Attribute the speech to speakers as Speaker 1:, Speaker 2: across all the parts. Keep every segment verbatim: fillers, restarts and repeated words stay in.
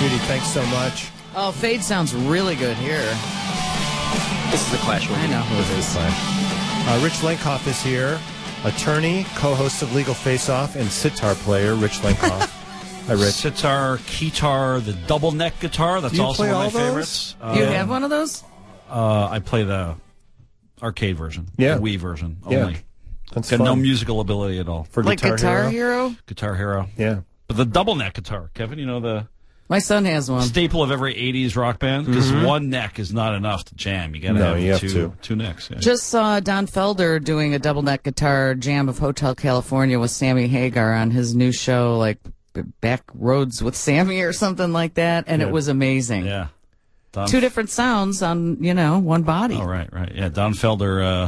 Speaker 1: Judy, thanks so much.
Speaker 2: Oh, Fade sounds really good here.
Speaker 3: This is a Clash one.
Speaker 2: I know who it is.
Speaker 1: Uh, Rich Lenkoff is here, attorney, co-host of Legal Face-Off, and sitar player, Rich Lenkoff. Hi, Rich.
Speaker 4: Sitar, keytar, the double neck guitar. That's
Speaker 1: Do you
Speaker 4: also
Speaker 1: play
Speaker 4: one of my
Speaker 1: all
Speaker 4: favorites.
Speaker 1: those?
Speaker 2: You
Speaker 4: Uh,
Speaker 2: have one of those?
Speaker 4: Uh, I play the arcade version,
Speaker 1: Yeah.
Speaker 4: the Wii version
Speaker 1: Yeah.
Speaker 4: only.
Speaker 1: That's
Speaker 4: Got
Speaker 1: fun.
Speaker 4: no musical ability at all.
Speaker 1: For
Speaker 2: Like
Speaker 1: Guitar,
Speaker 2: Guitar
Speaker 1: Hero?
Speaker 2: Hero?
Speaker 4: Guitar Hero.
Speaker 1: Yeah.
Speaker 4: But the double neck guitar, Kevin, you know, the
Speaker 2: My son has one.
Speaker 4: staple of every eighties rock band? Because one neck is not enough to jam. You got to
Speaker 1: No,
Speaker 4: have,
Speaker 1: you have
Speaker 4: two,
Speaker 1: two.
Speaker 4: two necks. Yeah.
Speaker 2: Just saw Don Felder doing a double neck guitar jam of Hotel California with Sammy Hagar on his new show, like Back Roads with Sammy or something like that, and
Speaker 1: Yeah.
Speaker 2: it was amazing.
Speaker 4: yeah. Don
Speaker 2: Two different sounds on, you know, one body.
Speaker 4: Oh, right, right. Yeah, Don Felder, uh,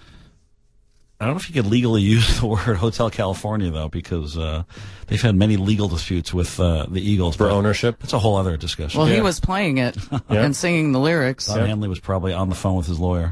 Speaker 4: I don't know if you could legally use the word Hotel California, though, because uh, they've had many legal disputes with uh, the Eagles.
Speaker 1: For
Speaker 4: but
Speaker 1: ownership?
Speaker 4: That's a whole other discussion.
Speaker 2: Well,
Speaker 1: Yeah.
Speaker 2: he was playing it
Speaker 1: Yeah.
Speaker 2: and singing the lyrics.
Speaker 4: Don Hanley was probably on the phone with his lawyer.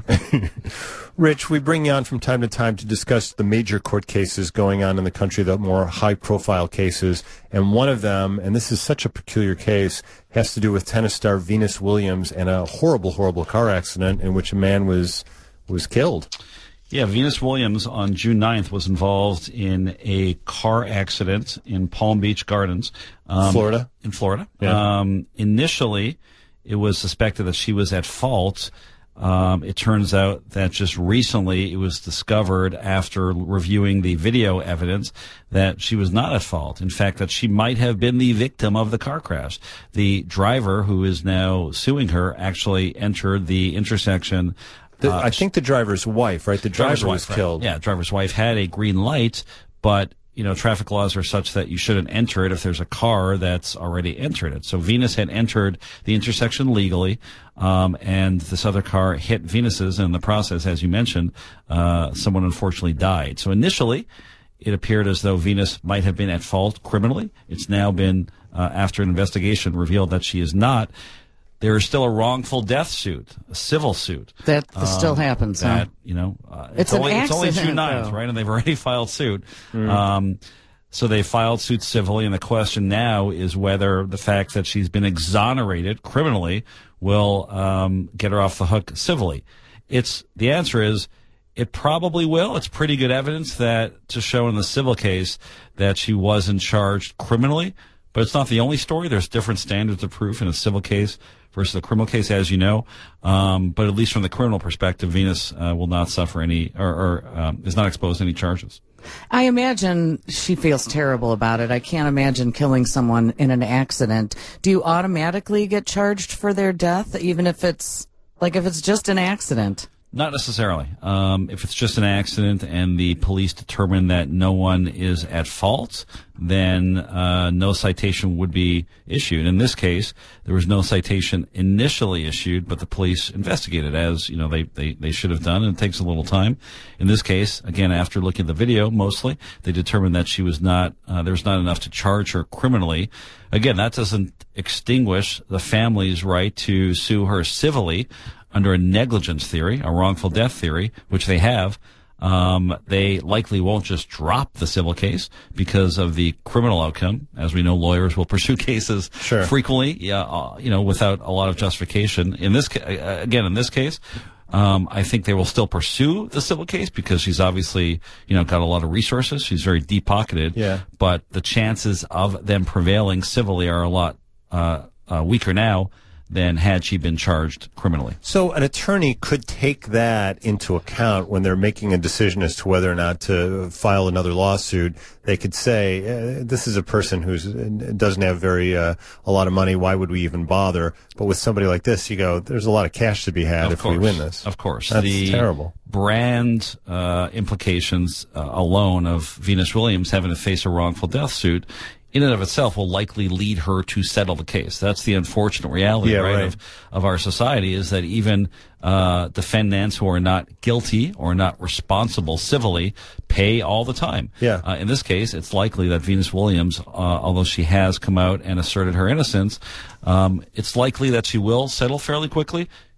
Speaker 1: Rich, we bring you on from time to time to discuss the major court cases going on in the country, the more high-profile cases. And one of them, and this is such a peculiar case, has to do with tennis star Venus Williams and a horrible, horrible car accident in which a man was was killed.
Speaker 4: Yeah, Venus Williams on June ninth was involved in a car accident in Palm Beach Gardens. Um,
Speaker 1: Florida?
Speaker 4: In Florida.
Speaker 1: Yeah.
Speaker 4: Um, initially, it was suspected that she was at fault. Um, it turns out that just recently it was discovered after reviewing the video evidence that she was not at fault. In fact, that she might have been the victim of the car crash. The driver, who is now suing her, actually entered the intersection.
Speaker 1: The,
Speaker 4: uh,
Speaker 1: I think the driver's wife, right? The driver
Speaker 4: driver's
Speaker 1: was
Speaker 4: wife, right.
Speaker 1: killed.
Speaker 4: Yeah, driver's wife had a green light, but you know, traffic laws are such that you shouldn't enter it if there's a car that's already entered it. So Venus had entered the intersection legally, um, and this other car hit Venus's, and in the process, as you mentioned, uh, someone unfortunately died. So initially, it appeared as though Venus might have been at fault criminally. It's now been, uh, after an investigation, revealed that she is not. There is still a wrongful death suit, a civil suit.
Speaker 2: That
Speaker 4: um,
Speaker 2: still happens,
Speaker 4: that,
Speaker 2: huh?
Speaker 4: you know, uh,
Speaker 2: It's an
Speaker 4: only, it's only
Speaker 2: accident,
Speaker 4: June ninth,
Speaker 2: though.
Speaker 4: right? And they've already filed suit. Um, so they filed suit civilly, and the question now is whether the fact that she's been exonerated criminally will um, get her off the hook civilly. It's the answer is it probably will. It's pretty good evidence that to show in the civil case that she wasn't charged criminally, but it's not the only story. There's different standards of proof in a civil case versus a criminal case, as you know. Um, but at least from the criminal perspective, Venus uh, will not suffer any or, or um, is not exposed to any charges.
Speaker 2: I imagine she feels terrible about it. I can't imagine killing someone in an accident. Do you automatically get charged for their death, even if it's like if it's just an accident?
Speaker 4: Not necessarily. Um, if it's just an accident and the police determine that no one is at fault, then uh, no citation would be issued. In this case, there was no citation initially issued, but the police investigated, as you know they, they, they should have done, and it takes a little time. In this case, again, after looking at the video, mostly, they determined that she was not, uh, there was not enough to charge her criminally. Again, that doesn't extinguish the family's right to sue her civilly under a negligence theory, a wrongful death theory, which they have. Um, they likely won't just drop the civil case because of the criminal outcome. As we know, lawyers will pursue cases
Speaker 1: Sure.
Speaker 4: frequently, yeah, uh, you know, without a lot of justification. In this, ca- uh, again, in this case, um, I think they will still pursue the civil case because she's obviously, you know, got a lot of resources. She's very deep pocketed.
Speaker 1: Yeah.
Speaker 4: But the chances of them prevailing civilly are a lot uh, uh, weaker now than had she been charged criminally.
Speaker 1: So an attorney could take that into account when they're making a decision as to whether or not to file another lawsuit. They could say, uh, this is a person who doesn't have very uh, a lot of money. Why would we even bother? But with somebody like this, you go, there's a lot of cash to be had
Speaker 4: Of
Speaker 1: if
Speaker 4: course,
Speaker 1: we win this.
Speaker 4: Of course.
Speaker 1: That's
Speaker 4: the
Speaker 1: terrible.
Speaker 4: brand uh, implications uh, alone of Venus Williams having to face a wrongful death suit in and of itself will likely lead her to settle the case. That's the unfortunate reality,
Speaker 1: Yeah,
Speaker 4: right,
Speaker 1: right.
Speaker 4: Of, of our society is that even uh, defendants who are not guilty or not responsible civilly pay all the time.
Speaker 1: Yeah.
Speaker 4: Uh, in this case, it's likely that Venus Williams, uh, although she has come out and asserted her innocence, um, it's likely that she will settle fairly quickly.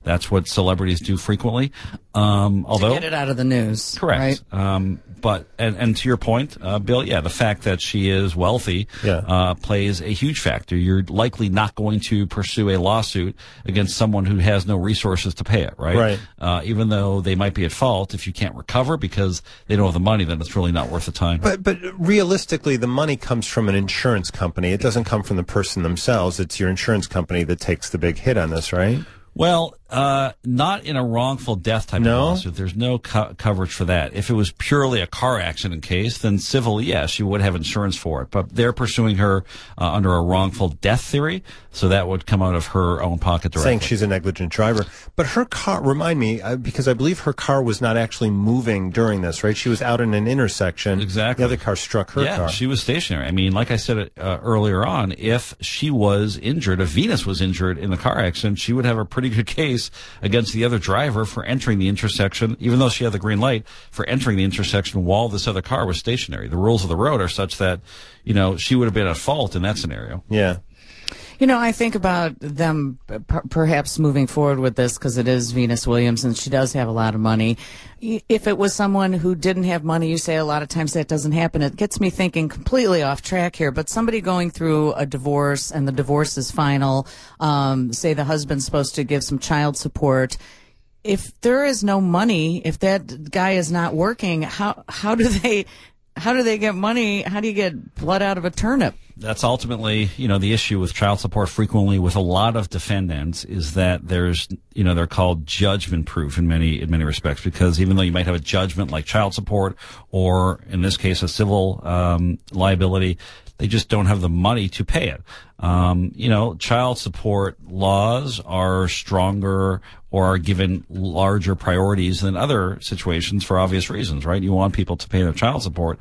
Speaker 4: That's what celebrities do frequently. Um, although
Speaker 2: to get it out of the news.
Speaker 4: Correct.
Speaker 2: Right?
Speaker 4: Um, but, and, and to your point, uh, Bill, yeah, the fact that she is wealthy,
Speaker 1: Yeah.
Speaker 4: uh, plays a huge factor. You're likely not going to pursue a lawsuit against someone who has no resources to pay it, right?
Speaker 1: Right.
Speaker 4: Uh, even though they might be at fault, if you can't recover because they don't have the money, then it's really not worth the time.
Speaker 1: But but realistically, the money comes from an insurance company. It doesn't come from the person themselves. It's your insurance company that takes the big hit on this, right?
Speaker 4: Well, uh, not in a wrongful death type
Speaker 1: No?
Speaker 4: of lawsuit. There's no co- coverage for that. If it was purely a car accident case, then civil, yes, you would have insurance for it. But they're pursuing her uh, under a wrongful death theory, so that would come out of her own pocket directly.
Speaker 1: Saying she's a negligent driver. But her car, remind me, uh, because I believe her car was not actually moving during this, right? She was out in an intersection.
Speaker 4: Exactly.
Speaker 1: The other car struck her
Speaker 4: yeah,
Speaker 1: car.
Speaker 4: she was stationary. I mean, like I said uh, earlier on, if she was injured, if Venus was injured in the car accident, she would have a pretty good case against the other driver for entering the intersection, even though she had the green light, for entering the intersection while this other car was stationary. The rules of the road are such that, you know, she would have been at fault in that scenario.
Speaker 1: Yeah.
Speaker 2: You know, I think about them p- perhaps moving forward with this because it is Venus Williams and she does have a lot of money. If it was someone who didn't have money, you say a lot of times that doesn't happen. It gets me thinking completely off track here, but somebody going through a divorce and the divorce is final, um, say the husband's supposed to give some child support. If there is no money, if that guy is not working, how how do they how do they get money? How do you get blood out of a turnip?
Speaker 4: That's ultimately, you know, the issue with child support frequently with a lot of defendants is that there's, you know, they're called judgment proof in many, in many respects, because even though you might have a judgment like child support or in this case a civil, um, liability, they just don't have the money to pay it. Um, you know, child support laws are stronger or are given larger priorities than other situations for obvious reasons, right? You want people to pay their child support.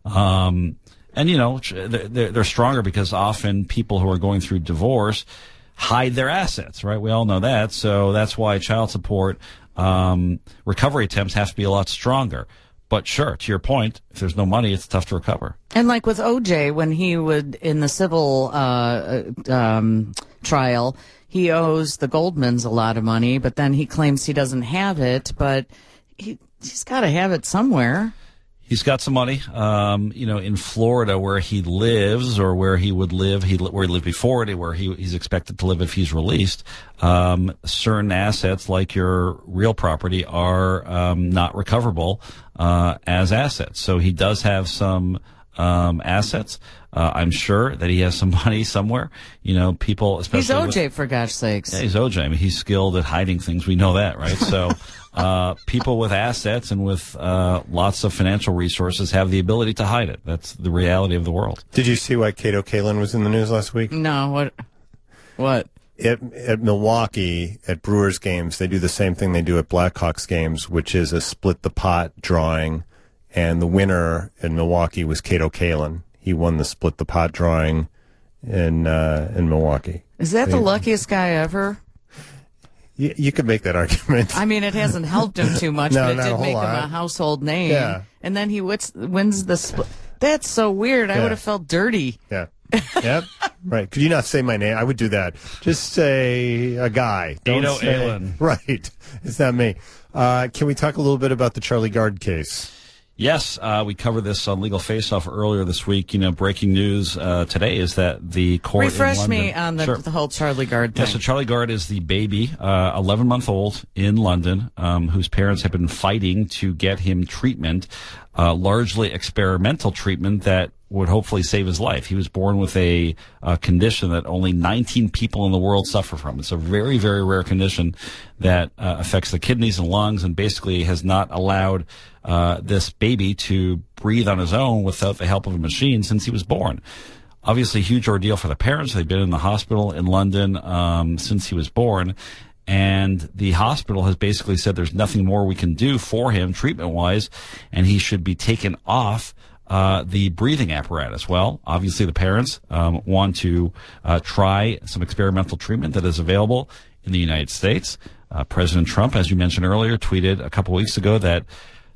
Speaker 4: Um, And, you know, they're, they're stronger because often people who are going through divorce hide their assets, right? We all know that. So that's why child support um, recovery attempts have to be a lot stronger. But sure, to your point, if there's no money, it's tough to recover.
Speaker 2: And like with O J, when he would, in the civil uh, um, trial, he owes the Goldmans a lot of money, but then he claims he doesn't have it, but he, he's got to have it somewhere.
Speaker 4: He's got some money, um, you know, in Florida where he lives or where he would live, he, where he lived before it, where he, he's expected to live if he's released. Um, certain assets like your real property are, um, not recoverable, uh, as assets. So he does have some, um, assets. Uh, I'm sure that he has some money somewhere. You know, people, especially.
Speaker 2: He's O J,
Speaker 4: with,
Speaker 2: for gosh sakes.
Speaker 4: Yeah, he's O J. I mean, he's skilled at hiding things. We know that, right? So, uh, people with assets and with, uh, lots of financial resources have the ability to hide it. That's the reality of the world.
Speaker 1: Did you see why Kato Kalin was in the news last week?
Speaker 2: No, what? What?
Speaker 1: At, at Milwaukee, at Brewers games, they do the same thing they do at Blackhawks games, which is a split the pot drawing. And the winner in Milwaukee was Kato Kalin. He won the split the pot drawing in uh, in Milwaukee.
Speaker 2: Is that the luckiest guy ever?
Speaker 1: You, you could make that argument.
Speaker 2: I mean, it hasn't helped him too much,
Speaker 1: No,
Speaker 2: but it
Speaker 1: not a
Speaker 2: did
Speaker 1: whole
Speaker 2: make him
Speaker 1: lot.
Speaker 2: a household name.
Speaker 1: Yeah.
Speaker 2: And then he wins, wins the split. That's so weird. I
Speaker 1: Yeah.
Speaker 2: would have felt dirty.
Speaker 1: Yeah. Yep. Right. Could you not say my name? I would do that. Just say a guy. Don't
Speaker 4: Kato
Speaker 1: say,
Speaker 4: Kalin.
Speaker 1: Right. It's not me. Uh, can we talk a little bit about the Charlie Gard case?
Speaker 4: Yes, uh, we covered this on Legal Face Off earlier this week. You know, breaking news uh, today is that the court
Speaker 2: Refresh
Speaker 4: in London,
Speaker 2: me on the,
Speaker 4: Sure.
Speaker 2: the whole Charlie Gard thing.
Speaker 4: Yeah, so Charlie Gard is the baby, uh, eleven month old in London, um, whose parents have been fighting to get him treatment, uh, largely experimental treatment that would hopefully save his life. He was born with a, uh condition that only nineteen people in the world suffer from. It's a very, very rare condition that uh, affects the kidneys and lungs and basically has not allowed uh this baby to breathe on his own without the help of a machine since he was born. Obviously, a huge ordeal for the parents. They've been in the hospital in London um since he was born. And the hospital has basically said there's nothing more we can do for him treatment-wise, and he should be taken off uh the breathing apparatus. Well, obviously the parents um want to uh try some experimental treatment that is available in the United States. Uh President Trump, as you mentioned earlier, tweeted a couple weeks ago that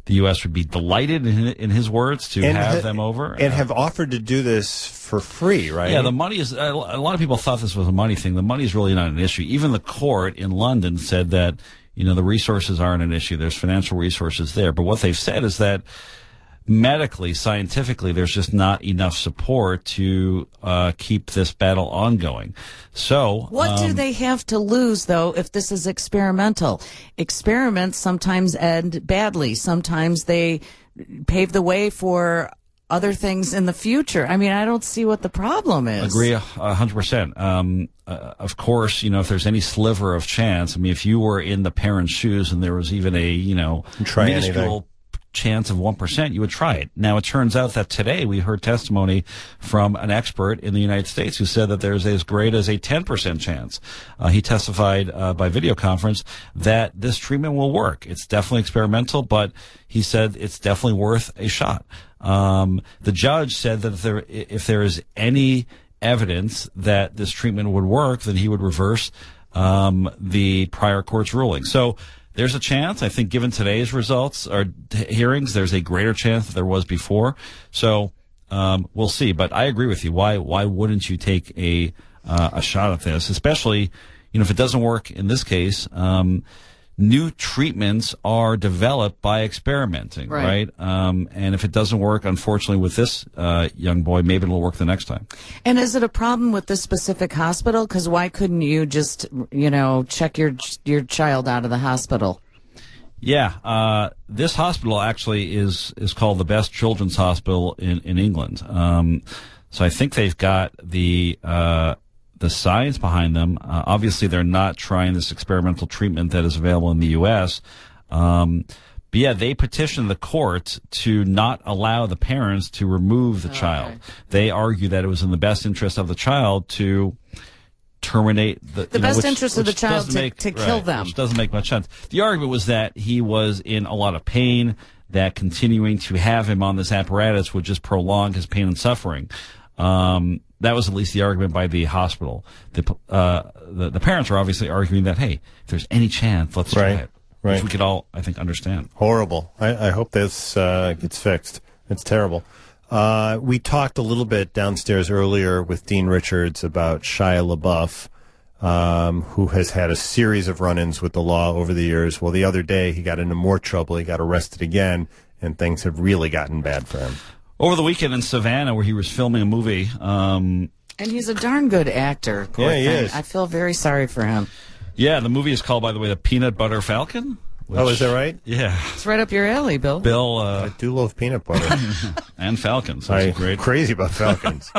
Speaker 4: the U S would be delighted, in, in his words, to
Speaker 1: And
Speaker 4: have
Speaker 1: ha-
Speaker 4: them over.
Speaker 1: And
Speaker 4: Uh,
Speaker 1: have offered to do this for free, right?
Speaker 4: Yeah, the money is. A lot of people thought this was a money thing. The money is really not an issue. Even the court in London said that, you know, the resources aren't an issue. There's financial resources there. But what they've said is that medically, scientifically, there's just not enough support to uh, keep this battle ongoing. So,
Speaker 2: What do
Speaker 4: um,
Speaker 2: they have to lose, though, if this is experimental? Experiments sometimes end badly. Sometimes they pave the way for other things in the future. I mean, I don't see what the problem is.
Speaker 4: Agree a a hundred percent. Um, uh, of course, you know, if there's any sliver of chance, I mean, if you were in the parents' shoes and there was even a, you know,
Speaker 1: Try
Speaker 4: minuscule chance of one percent, you would try it. Now, it turns out that today we heard testimony from an expert in the United States who said that there's as great as a ten percent chance. Uh, he testified uh, by video conference that this treatment will work. It's definitely experimental, but he said it's definitely worth a shot. Um, the judge said that if there, if there is any evidence that this treatment would work, then he would reverse um, the prior court's ruling. So there's a chance. I think given today's results or t- hearings, there's a greater chance that there was before. So um, we'll see. But I agree with you. Why why wouldn't you take a uh, a shot at this? Especially, you know, if it doesn't work in this case, um, new treatments are developed by experimenting, right?
Speaker 2: Right.
Speaker 4: Um, and if it doesn't work, unfortunately, with this uh, young boy, maybe it'll work the next time.
Speaker 2: And is it a problem with this specific hospital? Because why couldn't you just, you know, check your your child out of the hospital?
Speaker 4: Yeah, uh, this hospital actually is is called the best children's hospital in in England. Um, so I think they've got the uh, the science behind them. Uh, obviously, they're not trying this experimental treatment that is available in the U S. Um, but yeah, they petitioned the court to not allow the parents to remove the
Speaker 2: Okay.
Speaker 4: child. They argue that it was in the best interest of the child to terminate the,
Speaker 2: The
Speaker 4: you know,
Speaker 2: best
Speaker 4: which-
Speaker 2: interest of the
Speaker 4: which
Speaker 2: child
Speaker 4: doesn't
Speaker 2: to-
Speaker 4: make-
Speaker 2: to kill
Speaker 4: right,
Speaker 2: them.
Speaker 4: which doesn't make much sense. The argument was that he was in a lot of pain, that continuing to have him on this apparatus would just prolong his pain and suffering. Um, that was at least the argument by the hospital. The, uh, the, the parents are obviously arguing that, hey, if there's any chance, let's try
Speaker 1: Right,
Speaker 4: it.
Speaker 1: right.
Speaker 4: Which we could all, I think, understand.
Speaker 1: Horrible. I, I hope this uh, gets fixed. It's terrible. Uh, we talked a little bit downstairs earlier with Dean Richards about Shia LaBeouf, um, who has had a series of run-ins with the law over the years. Well, the other day he got into more trouble. He got arrested again, and things have really gotten bad for him.
Speaker 4: Over the weekend in Savannah, where he was filming a movie, um,
Speaker 2: And he's a darn good actor. Poor
Speaker 1: Yeah, he
Speaker 2: thing.
Speaker 1: is.
Speaker 2: I feel very sorry for him.
Speaker 4: yeah, the movie is called, by the way, The Peanut Butter Falcon. Which,
Speaker 1: Oh, is that right?
Speaker 4: Yeah.
Speaker 2: It's right up your alley, Bill.
Speaker 4: Bill
Speaker 1: I
Speaker 4: uh,
Speaker 1: do love peanut butter.
Speaker 4: and Falcon, so it's
Speaker 1: I'm
Speaker 4: great.
Speaker 1: crazy about falcons.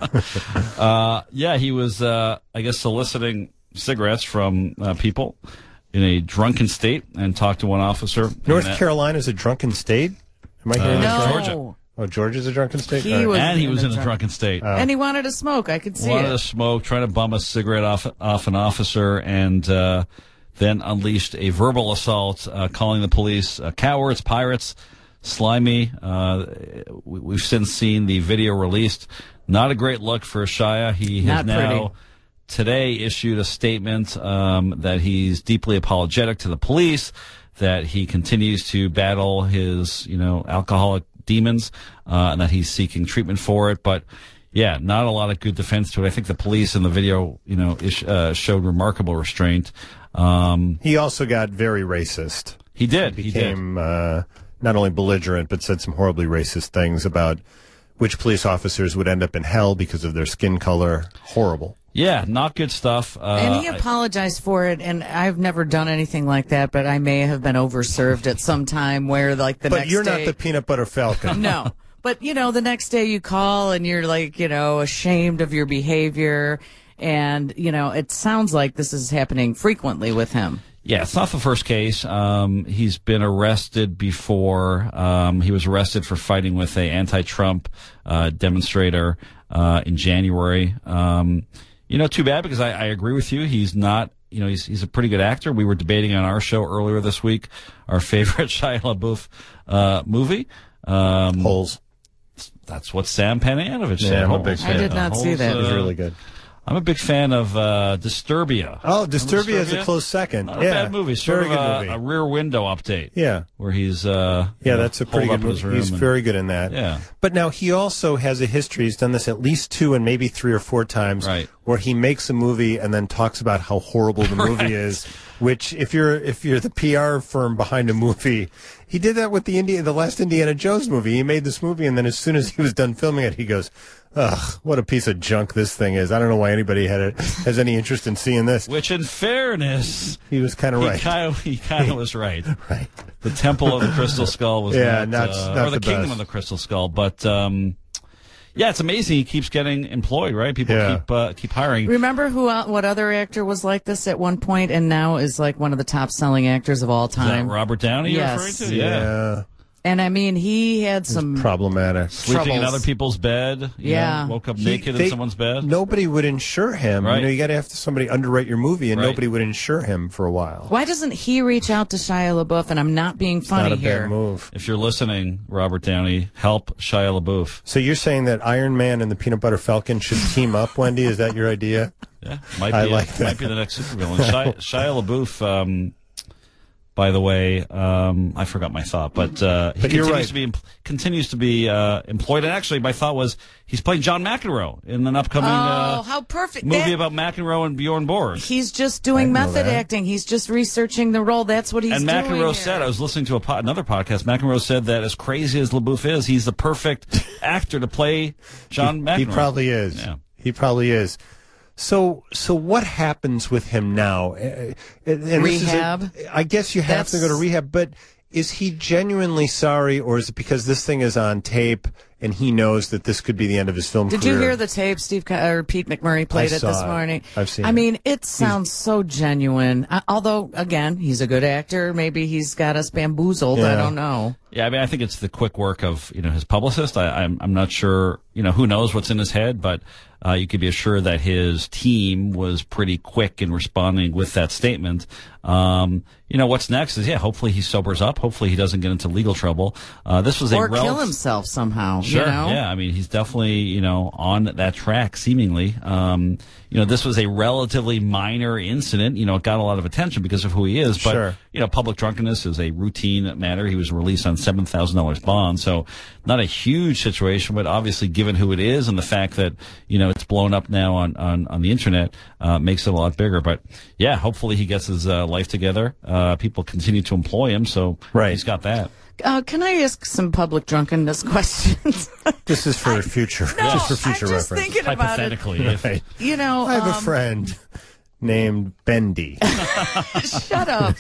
Speaker 4: Uh, yeah, he was, uh, I guess, soliciting cigarettes from uh, people in a drunken state and talked to one officer.
Speaker 1: North
Speaker 4: and that-
Speaker 1: Carolina's a drunken state? Am I hearing this
Speaker 2: no.
Speaker 1: right?
Speaker 4: Georgia.
Speaker 1: Oh, Georgia's a drunken state?
Speaker 2: He
Speaker 1: All right.
Speaker 2: was-
Speaker 4: And he
Speaker 2: in
Speaker 4: was
Speaker 2: a
Speaker 4: in a
Speaker 2: drunk-
Speaker 4: drunken state.
Speaker 2: And he wanted to smoke. I could see
Speaker 4: Wanted
Speaker 2: it.
Speaker 4: to smoke, trying to bum a cigarette off off an officer, and uh, then unleashed a verbal assault, uh, calling the police uh, cowards, pirates, slimy. Uh, we, we've since seen the video released. Not a great look for Shia. He has
Speaker 2: Not
Speaker 4: now
Speaker 2: pretty.
Speaker 4: today issued a statement um, that he's deeply apologetic to the police, that he continues to battle his, you know, alcoholic demons, uh, and that he's seeking treatment for it. But yeah, not a lot of good defense to it. I think the police in the video, you know, ish, uh, showed remarkable restraint. Um,
Speaker 1: He also got very racist.
Speaker 4: he did.
Speaker 1: He
Speaker 4: He did.
Speaker 1: became uh, not only belligerent, but said some horribly racist things about which police officers would end up in hell because of their skin color. Horrible.
Speaker 4: Yeah, not good stuff. Uh,
Speaker 2: And he
Speaker 4: I-
Speaker 2: apologized for it, and I've never done anything like that, but I may have been overserved at some time where, like, the
Speaker 1: But
Speaker 2: next
Speaker 1: you're
Speaker 2: day...
Speaker 1: not the peanut butter falcon.
Speaker 2: No. But, you know, the next day you call and you're, like, you know, ashamed of your behavior, and, you know, it sounds like this is happening frequently with him.
Speaker 4: Yeah, it's not the first case. Um, he's been arrested before. Um, he was arrested for fighting with a anti-Trump uh, demonstrator uh, in January. Um, you know, too bad, because I, I agree with you. He's not. You know, he's he's a pretty good actor. We were debating on our show earlier this week our favorite Shia LaBeouf uh, movie. Um,
Speaker 1: Holes.
Speaker 4: That's what Sam Panayanovich said.
Speaker 1: Yeah, I'm a
Speaker 4: Holes.
Speaker 1: big
Speaker 2: I did not see
Speaker 4: Holes,
Speaker 2: that.
Speaker 1: It was
Speaker 4: uh,
Speaker 1: really good.
Speaker 4: I'm a big fan of uh, Disturbia.
Speaker 1: Oh, Disturbia is
Speaker 4: Disturbia?
Speaker 1: a close second.
Speaker 4: Not
Speaker 1: yeah,
Speaker 4: a bad movie. Sort
Speaker 1: very
Speaker 4: of
Speaker 1: good
Speaker 4: a,
Speaker 1: movie.
Speaker 4: a Rear Window update.
Speaker 1: Yeah.
Speaker 4: Where he's uh,
Speaker 1: Yeah,
Speaker 4: you know,
Speaker 1: that's a pretty
Speaker 4: holed
Speaker 1: good
Speaker 4: up in his
Speaker 1: movie.
Speaker 4: room
Speaker 1: He's
Speaker 4: and-
Speaker 1: very good in that.
Speaker 4: Yeah.
Speaker 1: But now he also has a history. He's done this at least two and maybe three or four times,
Speaker 4: Right.
Speaker 1: where he makes a movie and then talks about how horrible the movie
Speaker 4: Right.
Speaker 1: is. Which, if you're if you're the P R firm behind a movie, he did that with the Indi- the last Indiana Jones movie. He made this movie, and then as soon as he was done filming it, he goes, "Ugh, what a piece of junk this thing is. I don't know why anybody had a, has any interest in seeing this."
Speaker 4: Which, in fairness,
Speaker 1: He was kind of
Speaker 4: he
Speaker 1: right.
Speaker 4: kind of he kind of was right.
Speaker 1: Right.
Speaker 4: The Temple of the Crystal Skull was
Speaker 1: Yeah,
Speaker 4: not,
Speaker 1: not-
Speaker 4: uh,
Speaker 1: not
Speaker 4: or the,
Speaker 1: the
Speaker 4: Kingdom
Speaker 1: best.
Speaker 4: of the Crystal Skull, but um, yeah, it's amazing. He keeps getting employed, right? People
Speaker 1: Yeah.
Speaker 4: keep uh, keep hiring.
Speaker 2: Remember who? Uh, what other actor was like this at one point, and now is like one of the top-selling actors of all
Speaker 4: Is that
Speaker 2: time?
Speaker 4: Robert Downey you're
Speaker 2: Yes.
Speaker 4: referring to?
Speaker 1: Yeah.
Speaker 2: And I mean, he had some.
Speaker 1: Problematic.
Speaker 4: Sleeping in
Speaker 2: troubles.
Speaker 4: other people's bed. you
Speaker 2: Yeah.
Speaker 4: know, woke up
Speaker 1: He-
Speaker 4: naked
Speaker 1: they-
Speaker 4: in someone's bed.
Speaker 1: Nobody would insure him.
Speaker 4: Right.
Speaker 1: You know, you got to have somebody underwrite your movie, and
Speaker 4: Right.
Speaker 1: nobody would insure him for a while.
Speaker 2: Why doesn't he reach out to Shia LaBeouf? And I'm not being funny
Speaker 1: Not a
Speaker 2: here.
Speaker 1: bad move.
Speaker 4: If you're listening, Robert Downey, help Shia LaBeouf.
Speaker 1: So you're saying that Iron Man and the Peanut Butter Falcon should team up, Wendy? Is that your idea?
Speaker 4: Yeah, might be
Speaker 1: I
Speaker 4: a-
Speaker 1: like that.
Speaker 4: might be the next supervillain. Shia, Shia LaBeouf. Um, by the way, um, I forgot my thought, but uh, he
Speaker 1: But you're
Speaker 4: continues
Speaker 1: right.
Speaker 4: to be em- continues to be uh, employed. And actually, my thought was he's playing John McEnroe in an upcoming
Speaker 2: Oh,
Speaker 4: uh,
Speaker 2: how perfect!
Speaker 4: movie
Speaker 2: That-
Speaker 4: about McEnroe and Bjorn Borg.
Speaker 2: He's just
Speaker 1: I
Speaker 2: doing
Speaker 1: know
Speaker 2: method
Speaker 1: that.
Speaker 2: acting. He's just researching the role. That's what he's
Speaker 4: And
Speaker 2: doing.
Speaker 4: McEnroe
Speaker 2: here.
Speaker 4: said, I was listening to a po- another podcast. McEnroe said that as crazy as LaBeouf is, he's the perfect actor to play John McEnroe.
Speaker 1: He probably is.
Speaker 4: Yeah.
Speaker 1: He probably is. So, so what happens with him now? Uh, and this is a-
Speaker 2: Rehab?
Speaker 1: I guess you have to go to
Speaker 2: That's-
Speaker 1: rehab, but is he genuinely sorry, or is it because this thing is on tape and he knows that this could be the end of his film
Speaker 2: Did
Speaker 1: career?
Speaker 2: you hear the tape? Steve Co- or Pete McMurray played
Speaker 1: I
Speaker 2: it
Speaker 1: saw
Speaker 2: this
Speaker 1: it.
Speaker 2: morning.
Speaker 1: I've seen
Speaker 2: I
Speaker 1: it.
Speaker 2: mean, it sounds so genuine. I, although, again, he's a good actor. Maybe he's got us bamboozled. I
Speaker 1: Yeah.
Speaker 2: don't know.
Speaker 4: Yeah, I mean, I think it's the quick work of you know his publicist. I, I'm I'm not sure. You know, who knows what's in his head, but uh, you could be assured that his team was pretty quick in responding with that statement. Um, you know, what's next is yeah. Hopefully he sobers up. Hopefully he doesn't get into legal trouble. Uh, this was a
Speaker 2: Or
Speaker 4: rel-
Speaker 2: kill himself somehow.
Speaker 4: Sure.
Speaker 2: You know?
Speaker 4: Yeah. I mean, he's definitely, you know, on that track, seemingly. Um, you know, this was a relatively minor incident. You know, it got a lot of attention because of who he is. But,
Speaker 1: Sure.
Speaker 4: you know, public drunkenness is a routine matter. He was released on seven thousand dollars bond. So not a huge situation, but obviously given who it is and the fact that, you know, it's blown up now on, on, on the internet, uh, makes it a lot bigger. But yeah, hopefully he gets his uh, life together. Uh, people continue to employ him. So
Speaker 1: Right.
Speaker 4: he's got that.
Speaker 2: Uh, can I ask some public drunkenness questions?
Speaker 1: This is for future,
Speaker 2: No,
Speaker 1: just for future
Speaker 2: I'm just
Speaker 1: reference.
Speaker 2: thinking about it.
Speaker 4: Hypothetically. if-
Speaker 1: Right.
Speaker 2: You know,
Speaker 1: I have a
Speaker 2: um,
Speaker 1: friend named Bendy.
Speaker 2: Shut up.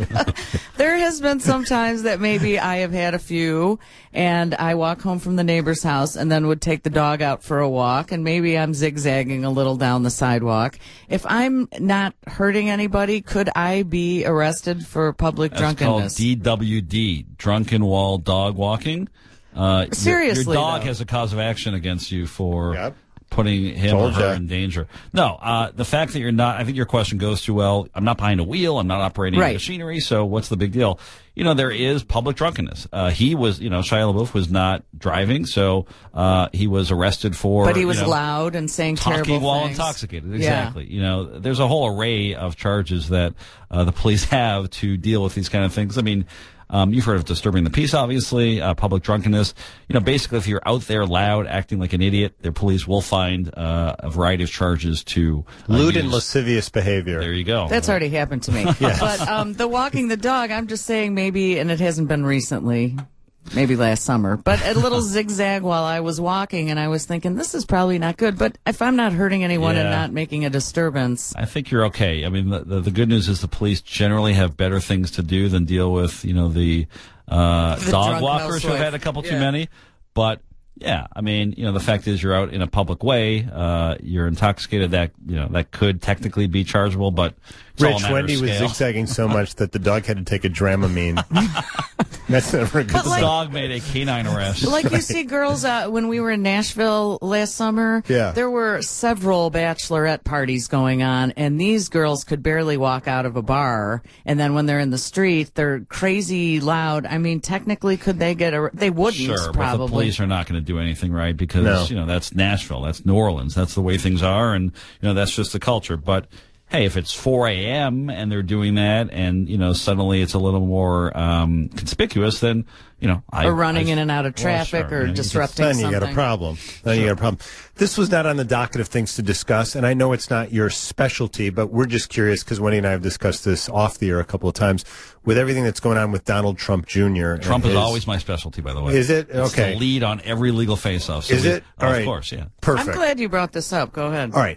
Speaker 2: There has been some times that maybe I have had a few and I walk home from the neighbor's house and then would take the dog out for a walk and maybe I'm zigzagging a little down the sidewalk. If I'm not hurting anybody, could I be arrested for public
Speaker 4: That's called
Speaker 2: drunkenness?
Speaker 4: D W D, drunken while dog walking. Uh, your-
Speaker 2: Seriously,
Speaker 4: your dog
Speaker 2: though.
Speaker 4: has a cause of action against you for
Speaker 1: Yep.
Speaker 4: putting him
Speaker 1: Told
Speaker 4: or her
Speaker 1: ya.
Speaker 4: in danger. No, uh, the fact that you're not, I think your question goes to, well, I'm not behind a wheel, I'm not operating
Speaker 2: Right.
Speaker 4: machinery, so what's the big deal? You know, there is public drunkenness. Uh, he was, you know, Shia LaBeouf was not driving, so uh, he was arrested for.
Speaker 2: But he was
Speaker 4: you know,
Speaker 2: loud and saying
Speaker 4: talking
Speaker 2: terrible
Speaker 4: while
Speaker 2: things.
Speaker 4: intoxicated.
Speaker 2: Yeah.
Speaker 4: Exactly. You know, there's a whole array of charges that uh, the police have to deal with these kind of things. I mean, um, you've heard of disturbing the peace, obviously, uh, public drunkenness. You know, basically, if you're out there loud, acting like an idiot, their police will find uh, a variety of charges to uh,
Speaker 1: Lewd and
Speaker 4: use.
Speaker 1: lascivious behavior.
Speaker 4: There you go.
Speaker 2: That's already happened to me. But um, the walking the dog, I'm just saying maybe, and it hasn't been recently, maybe last summer, but a little zigzag while I was walking, and I was thinking, this is probably not good. But if I'm not hurting anyone and
Speaker 4: Yeah.
Speaker 2: not making a disturbance,
Speaker 4: I think you're okay. I mean, the, the, the good news is the police generally have better things to do than deal with, you know, the, uh,
Speaker 2: The
Speaker 4: dog
Speaker 2: drunk
Speaker 4: walkers who've
Speaker 2: housewife.
Speaker 4: had a couple too
Speaker 2: Yeah.
Speaker 4: many. But yeah, I mean, you know, the fact is you're out in a public way, uh, you're intoxicated. That you know that could technically be chargeable, but it's all a
Speaker 1: Rich,
Speaker 4: matter
Speaker 1: Wendy
Speaker 4: of
Speaker 1: was
Speaker 4: scale.
Speaker 1: zigzagging so much that the dog had to take a Dramamine. That's never a good
Speaker 2: But
Speaker 4: The
Speaker 2: like-
Speaker 1: sign.
Speaker 4: dog made a canine arrest.
Speaker 2: Like you see girls, uh, when we were in Nashville last summer,
Speaker 1: Yeah.
Speaker 2: there were several bachelorette parties going on, and these girls could barely walk out of a bar. And then when they're in the street, they're crazy loud. I mean, technically, could they get a, they wouldn't,
Speaker 4: Sure, but
Speaker 2: probably.
Speaker 4: the police are not going to do anything, right? Because,
Speaker 1: No.
Speaker 4: you know, that's Nashville, that's New Orleans, that's the way things are, and, you know, that's just the culture. But, hey, if it's four a.m. and they're doing that and, you know, suddenly it's a little more um, conspicuous, then, you know, I...
Speaker 2: or running
Speaker 4: I,
Speaker 2: in and out of
Speaker 4: well,
Speaker 2: traffic
Speaker 4: sure,
Speaker 2: or
Speaker 4: you know,
Speaker 2: disrupting
Speaker 1: Then you
Speaker 2: something.
Speaker 1: got a problem. Then you got a problem. This was not on the docket of things to discuss, and I know it's not your specialty, but we're just curious because Wendy and I have discussed this off the air a couple of times with everything that's going on with Donald Trump Junior
Speaker 4: Trump
Speaker 1: and
Speaker 4: is
Speaker 1: his-
Speaker 4: always my specialty, by the way.
Speaker 1: Is it?
Speaker 4: It's
Speaker 1: Okay.
Speaker 4: the lead on every legal face-off. So
Speaker 1: Is
Speaker 4: we-
Speaker 1: it?
Speaker 4: Oh,
Speaker 1: All
Speaker 4: of
Speaker 1: right.
Speaker 4: course, yeah.
Speaker 1: Perfect.
Speaker 2: I'm glad you brought this up. Go ahead.
Speaker 1: All right.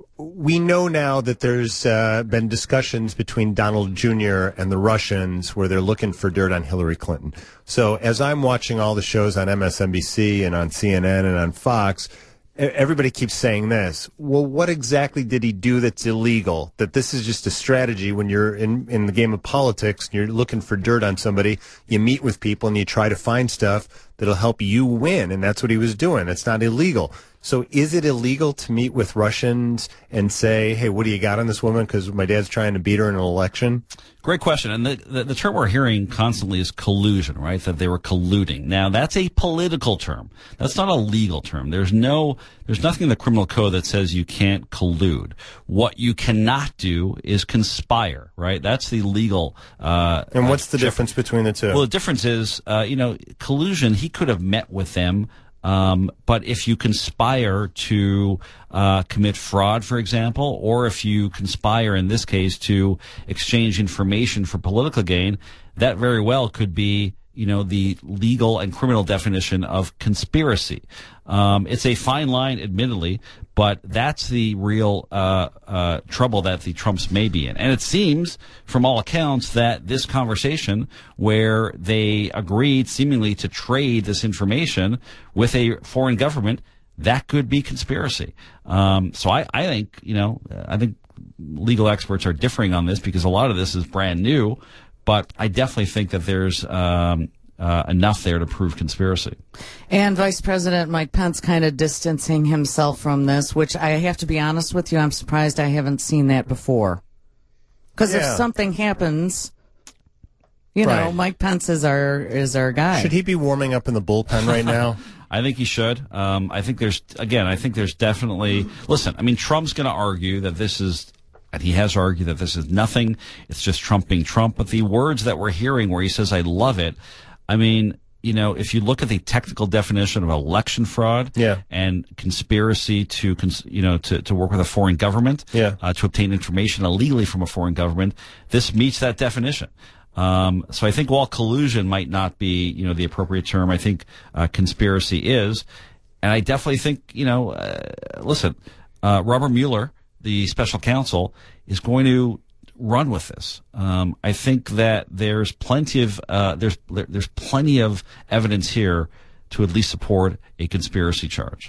Speaker 1: We know now that there's uh, been discussions between Donald Junior and the Russians where they're looking for dirt on Hillary Clinton. So as I'm watching all the shows on M S N B C and on C N N and on Fox, e- everybody keeps saying this. Well, what exactly did he do that's illegal? That this is just a strategy when you're in, in the game of politics and you're looking for dirt on somebody, you meet with people and you try to find stuff that'll help you win. And that's what he was doing. It's not illegal. So is it illegal to meet with Russians and say, hey, what do you got on this woman? Because my dad's trying to beat her in an election.
Speaker 4: Great question. And the, the, the term we're hearing constantly is collusion, right? That they were colluding. Now, that's a political term. That's not a legal term. There's no, there's nothing in the criminal code that says you can't collude. What you cannot do is conspire, right? That's the legal, uh,
Speaker 1: And what's the
Speaker 4: uh,
Speaker 1: difference between the two?
Speaker 4: Well, the difference is, uh, you know, collusion, he could have met with them. Um, but if you conspire to uh, commit fraud, for example, or if you conspire in this case to exchange information for political gain, that very well could be, you know, the legal and criminal definition of conspiracy. Um, it's a fine line, admittedly, but that's the real uh, uh, trouble that the Trumps may be in. And it seems, from all accounts, that this conversation where they agreed seemingly to trade this information with a foreign government, that could be conspiracy. Um, so I, I think, you know, I think legal experts are differing on this because a lot of this is brand new, but I definitely think that there's um, uh, enough there to prove conspiracy.
Speaker 2: And Vice President Mike Pence kind of distancing himself from this, which I have to be honest with you, I'm surprised I haven't seen that before. Because
Speaker 1: Yeah.
Speaker 2: if something happens, you know,
Speaker 1: Right.
Speaker 2: Mike Pence is our is our guy.
Speaker 1: Should he be warming up in the bullpen right now?
Speaker 4: I think he should. Um, I think there's, again, I think there's definitely, listen, I mean, Trump's going to argue that this is, and he has argued that this is nothing. It's just Trump being Trump. But the words that we're hearing where he says, I love it. I mean, you know, if you look at the technical definition of election fraud
Speaker 1: Yeah.
Speaker 4: and conspiracy to, cons- you know, to, to work with a foreign government,
Speaker 1: Yeah.
Speaker 4: uh, to obtain information illegally from a foreign government, this meets that definition. Um, so I think while collusion might not be, you know, the appropriate term, I think uh, conspiracy is. And I definitely think, you know, uh, listen, uh, Robert Mueller, the special counsel, is going to run with this. Um, I think that there's plenty of uh, there's there, there's plenty of evidence here to at least support a conspiracy charge.